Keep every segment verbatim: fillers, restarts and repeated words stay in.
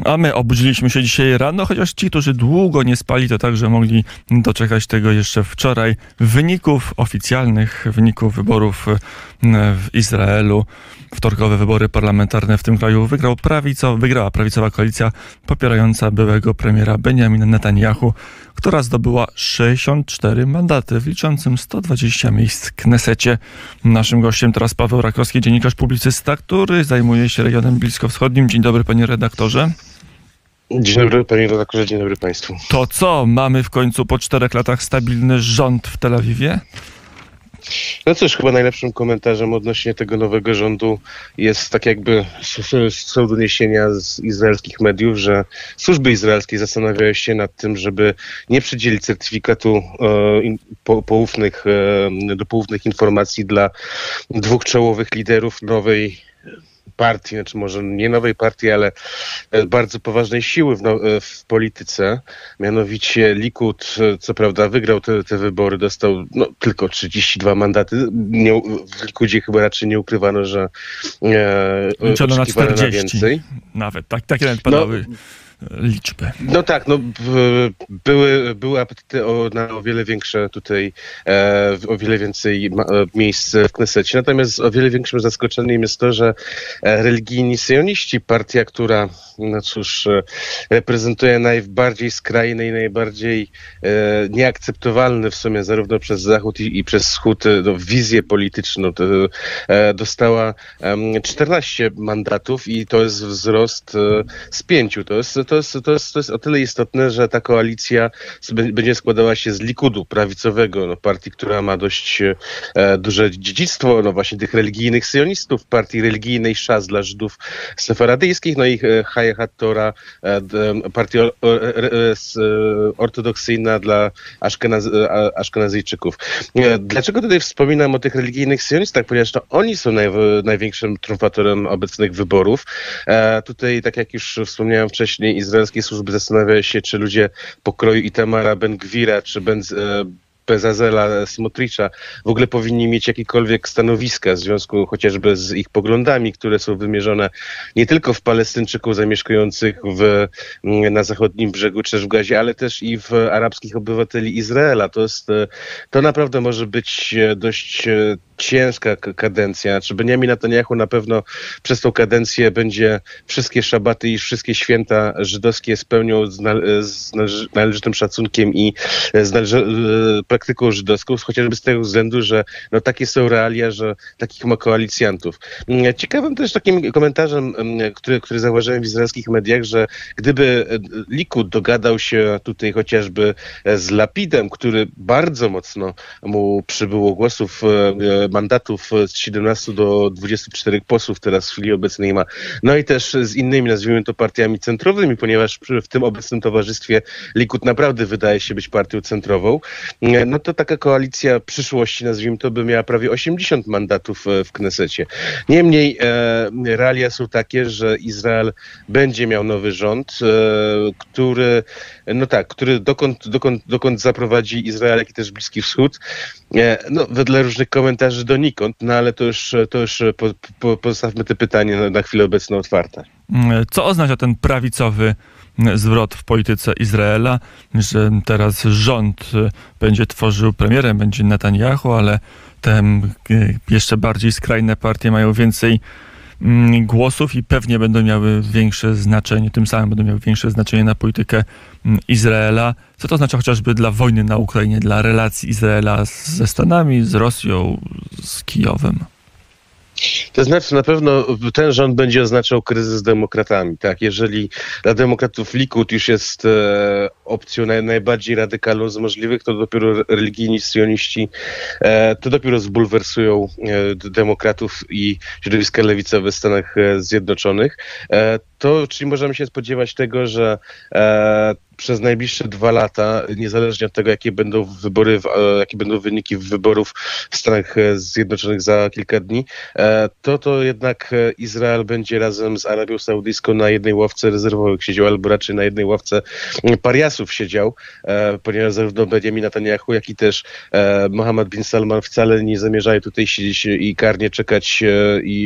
A my obudziliśmy się dzisiaj rano, chociaż ci, którzy długo nie spali, to także mogli doczekać tego jeszcze wczoraj. Wyników oficjalnych, wyników wyborów w Izraelu. Wtorkowe wybory parlamentarne w tym kraju wygrał prawico, wygrała prawicowa koalicja popierająca byłego premiera Benjamina Netanjahu, która zdobyła sześćdziesiąt cztery mandaty w liczącym sto dwadzieścia miejsc w Knesecie. Naszym gościem teraz Paweł Rakowski, dziennikarz, publicysta, który zajmuje się regionem bliskowschodnim. Dzień dobry, panie redaktorze. Dzień dobry, panie redaktorze, dzień dobry państwu. To co, mamy w końcu po czterech latach stabilny rząd w Tel Awiwie? No cóż, chyba najlepszym komentarzem odnośnie tego nowego rządu jest tak jakby, są doniesienia z izraelskich mediów, że służby izraelskie zastanawiają się nad tym, żeby nie przydzielić certyfikatu e, in, po, poufnych, e, do poufnych informacji dla dwóch czołowych liderów nowej partii, znaczy może nie nowej partii, ale bardzo poważnej siły w, no, w polityce. Mianowicie Likud, co prawda wygrał te, te wybory, dostał no, tylko trzydzieści dwa mandaty. Nie, w Likudzie chyba raczej nie ukrywano, że e, liczono na czterdzieści. Na więcej. Nawet, tak, takie nawet padały. No. Liczby. No tak, no były, były apetyty o, na o wiele większe tutaj, e, o wiele więcej ma, miejsc w Knesecie. Natomiast o wiele większym zaskoczeniem jest to, że religijni syjoniści, partia, która, no cóż, reprezentuje najbardziej skrajny i najbardziej e, nieakceptowalny w sumie zarówno przez Zachód i, i przez Wschód no, wizję polityczną, to, e, dostała e, czternaście mandatów i to jest wzrost e, z pięciu. To jest To jest, to, jest, to jest o tyle istotne, że ta koalicja będzie składała się z Likudu prawicowego, no, partii, która ma dość e, duże dziedzictwo, no właśnie tych religijnych syjonistów, partii religijnej Szas dla Żydów sefaradyjskich, no i e, Hayat Torah, e, partia o, e, e, ortodoksyjna dla Aszkenaz, e, Aszkenazyjczyków. E, dlaczego tutaj wspominam o tych religijnych syjonistach? Ponieważ to oni są naj, największym trumfatorem obecnych wyborów. E, tutaj, tak jak już wspomniałem wcześniej, izraelskie służby zastanawiają się, czy ludzie pokroju Itamara Ben-Gwira, czy Ben, Bezazela Smotricza w ogóle powinni mieć jakiekolwiek stanowiska w związku chociażby z ich poglądami, które są wymierzone nie tylko w Palestyńczyków zamieszkujących w, na zachodnim brzegu czy też w Gazie, ale też i w arabskich obywateli Izraela. To jest, to naprawdę może być dość ciężka kadencja. Znaczy Benjamin Netanjahu na pewno przez tą kadencję będzie wszystkie szabaty i wszystkie święta żydowskie spełniał z, nale- z należytym szacunkiem i z należy- praktyką żydowską, chociażby z tego względu, że no, takie są realia, że takich ma koalicjantów. Ciekawym też takim komentarzem, który, który zauważyłem w izraelskich mediach, że gdyby Likud dogadał się tutaj chociażby z Lapidem, który bardzo mocno mu przybyło głosów, mandatów z siedemnastu do dwudziestu czterech posłów teraz w chwili obecnej ma. No i też z innymi, nazwijmy to, partiami centrowymi, ponieważ w tym obecnym towarzystwie Likud naprawdę wydaje się być partią centrową. No to taka koalicja przyszłości, nazwijmy to, by miała prawie osiemdziesiąt mandatów w Knesecie. Niemniej e, realia są takie, że Izrael będzie miał nowy rząd, e, który, no tak, który dokąd, dokąd, dokąd zaprowadzi Izrael, jak i też Bliski Wschód. E, no, wedle różnych komentarzy donikąd, no ale to już, to już po, po, pozostawmy te pytania na, na chwilę obecną otwarte. Co oznacza ten prawicowy zwrot w polityce Izraela, że teraz rząd będzie tworzył, premierem będzie Netanjahu, ale te jeszcze bardziej skrajne partie mają więcej głosów i pewnie będą miały większe znaczenie, tym samym będą miały większe znaczenie na politykę Izraela. Co to oznacza chociażby dla wojny na Ukrainie, dla relacji Izraela ze Stanami, z Rosją, z Kijowem? To znaczy na pewno ten rząd będzie oznaczał kryzys z demokratami. Tak? Jeżeli dla demokratów Likud już jest e, opcją naj, najbardziej radykalną z możliwych, to dopiero religijni syjoniści e, to dopiero zbulwersują e, demokratów i środowiska lewicowe w Stanach Zjednoczonych. E, to czyli możemy się spodziewać tego, że e, przez najbliższe dwa lata, niezależnie od tego, jakie będą wybory, jakie będą wyniki wyborów w Stanach Zjednoczonych za kilka dni, to to jednak Izrael będzie razem z Arabią Saudyjską na jednej ławce rezerwowych siedział, albo raczej na jednej ławce pariasów siedział, ponieważ zarówno Benjamin Netanjahu, jak i też Mohammed bin Salman wcale nie zamierzają tutaj siedzieć i karnie czekać i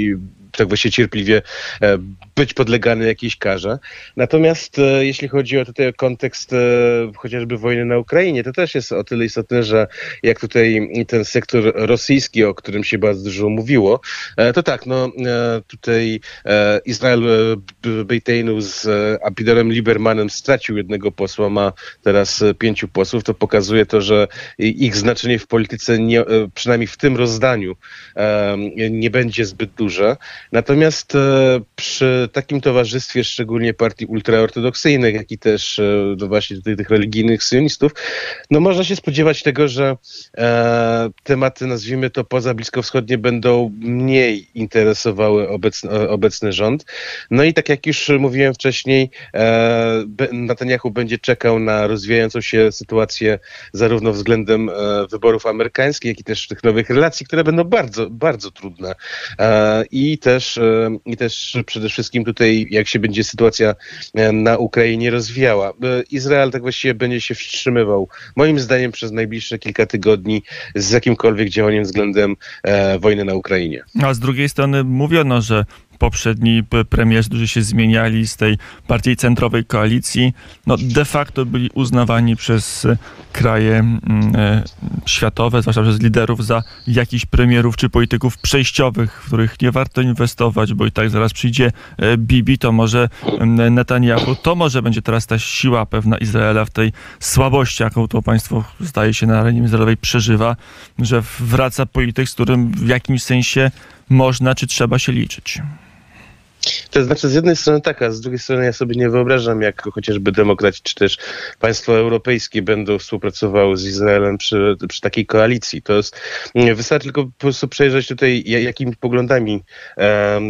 tak właściwie cierpliwie być podlegany jakiejś karze. Natomiast jeśli chodzi o tutaj kontekst chociażby wojny na Ukrainie, to też jest o tyle istotne, że jak tutaj ten sektor rosyjski, o którym się bardzo dużo mówiło, to tak, no tutaj Izrael Bejteinu z Abigdorem Liebermanem stracił jednego posła, ma teraz pięciu posłów. To pokazuje to, że ich znaczenie w polityce, nie, przynajmniej w tym rozdaniu, nie będzie zbyt duże. Natomiast przy takim towarzystwie, szczególnie partii ultraortodoksyjnych, jak i też no właśnie tutaj tych religijnych sionistów, no można się spodziewać tego, że e, tematy, nazwijmy to poza bliskowschodnie, będą mniej interesowały obecny, obecny rząd. No i tak jak już mówiłem wcześniej, e, Netanyahu będzie czekał na rozwijającą się sytuację zarówno względem e, wyborów amerykańskich, jak i też tych nowych relacji, które będą bardzo, bardzo trudne. E, I też, e, i też przede wszystkim tutaj, jak się będzie sytuacja na Ukrainie rozwijała. Izrael tak właściwie będzie się wstrzymywał, moim zdaniem, przez najbliższe kilka tygodni z jakimkolwiek działaniem względem e, wojny na Ukrainie. A z drugiej strony mówiono, że poprzedni premierzy, którzy się zmieniali z tej bardziej centrowej koalicji, no de facto byli uznawani przez kraje e, światowe, zwłaszcza przez liderów, za jakichś premierów czy polityków przejściowych, w których nie warto inwestować, bo i tak zaraz przyjdzie e, Bibi, to może e, Netanyahu, to może będzie teraz ta siła pewna Izraela w tej słabości, jaką to państwo, zdaje się, na arenie międzynarodowej przeżywa, że wraca polityk, z którym w jakimś sensie można czy trzeba się liczyć. To znaczy, z jednej strony tak, a z drugiej strony ja sobie nie wyobrażam, jak chociażby demokraci czy też państwa europejskie będą współpracowały z Izraelem przy, przy takiej koalicji. To jest, wystarczy tylko po prostu przejrzeć tutaj, jakimi poglądami e,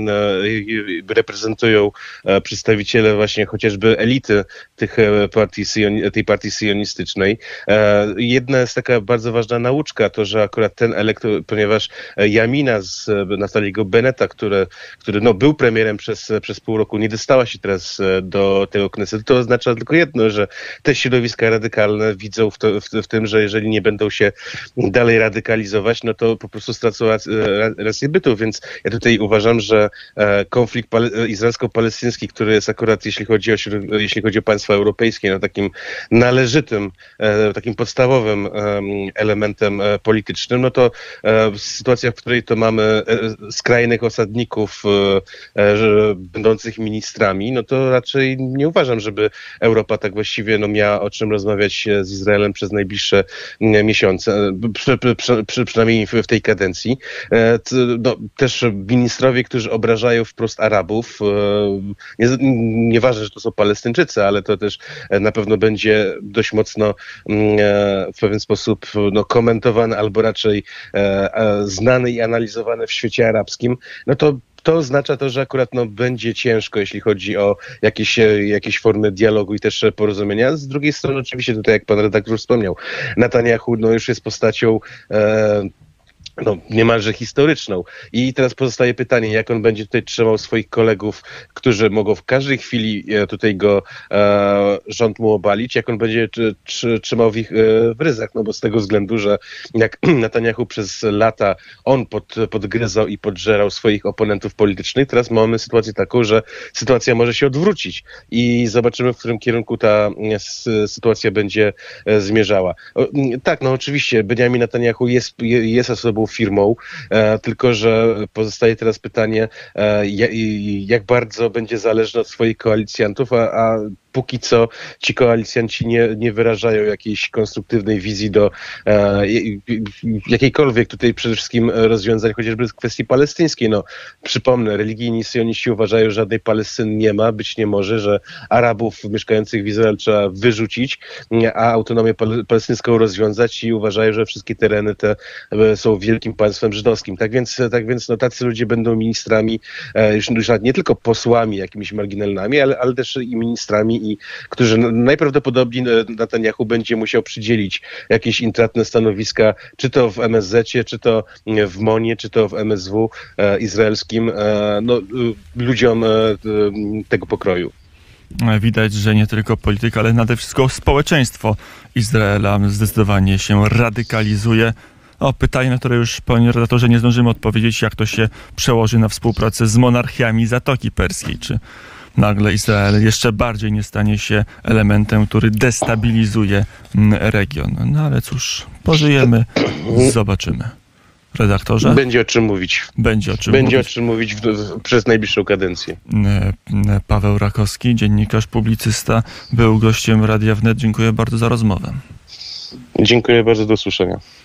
e, reprezentują e, przedstawiciele właśnie chociażby elity tych partii, tej partii sionistycznej. E, jedna jest taka bardzo ważna nauczka, to, że akurat ten elektor, ponieważ Jamina z Naftaliego Bennetta, który, który no, był premierem przez, przez pół roku, nie dostała się teraz do tego Knesetu, to oznacza tylko jedno, że te środowiska radykalne widzą w, to, w, w tym, że jeżeli nie będą się dalej radykalizować, no to po prostu stracą rację bytu, więc ja tutaj uważam, że konflikt izraelsko-palestyński, który jest akurat, jeśli chodzi o, jeśli chodzi o państwa europejskie, no takim należytym, takim podstawowym elementem politycznym, no to sytuacja, w której to mamy skrajnych osadników będących ministrami, no to raczej nie uważam, żeby Europa tak właściwie no, miała o czym rozmawiać z Izraelem przez najbliższe miesiące, przy, przy, przy, przynajmniej w, w tej kadencji. No, też ministrowie, którzy obrażają wprost Arabów, nie, nieważne, że to są Palestyńczycy, ale to też na pewno będzie dość mocno w pewien sposób no, komentowane albo raczej znane i analizowane w świecie arabskim, no to to oznacza to, że akurat no, będzie ciężko, jeśli chodzi o jakieś, jakieś formy dialogu i też porozumienia. Z drugiej strony oczywiście tutaj, jak pan redaktor wspomniał, Netanyahu no, już jest postacią e, no, niemalże historyczną. I teraz pozostaje pytanie, jak on będzie tutaj trzymał swoich kolegów, którzy mogą w każdej chwili tutaj go e, rząd mu obalić, jak on będzie czy, czy, trzymał w ich e, w ryzach, no bo z tego względu, że jak Netanyahu przez lata on pod, podgryzał i podżerał swoich oponentów politycznych, teraz mamy sytuację taką, że sytuacja może się odwrócić i zobaczymy, w którym kierunku ta sytuacja będzie e, zmierzała. O, tak, no oczywiście Benjamin Netanyahu jest, jest osobą firmą, e, tylko że pozostaje teraz pytanie, e, jak bardzo będzie zależny od swoich koalicjantów, a, a póki co ci koalicjanci nie, nie wyrażają jakiejś konstruktywnej wizji do e, jakiejkolwiek tutaj przede wszystkim rozwiązań, chociażby w kwestii palestyńskiej. No, przypomnę, religijni syjoniści uważają, że żadnej Palestyny nie ma, być nie może, że Arabów mieszkających w Izraelu trzeba wyrzucić, a autonomię palestyńską rozwiązać i uważają, że wszystkie tereny te są wielkim państwem żydowskim. Tak więc, tak więc no, tacy ludzie będą ministrami, e, już, już nie tylko posłami jakimiś marginalnymi, ale, ale też i ministrami, i którzy najprawdopodobniej Netanyahu będzie musiał przydzielić jakieś intratne stanowiska, czy to w M S Z-cie, czy to w MON-ie, czy to w M S W e, izraelskim, e, no, ludziom e, tego pokroju. Widać, że nie tylko polityka, ale nade wszystko społeczeństwo Izraela zdecydowanie się radykalizuje. O, pytanie, na które już, panie redaktorze, nie zdążymy odpowiedzieć, jak to się przełoży na współpracę z monarchiami Zatoki Perskiej. Czy nagle Izrael jeszcze bardziej nie stanie się elementem, który destabilizuje region. No ale cóż, pożyjemy, zobaczymy. Redaktorze? Będzie o czym mówić. Będzie o czym Będzie mówić. o czym mówić w, w, przez najbliższą kadencję. Paweł Rakowski, dziennikarz, publicysta, był gościem Radia Wnet. Dziękuję bardzo za rozmowę. Dziękuję bardzo, do usłyszenia.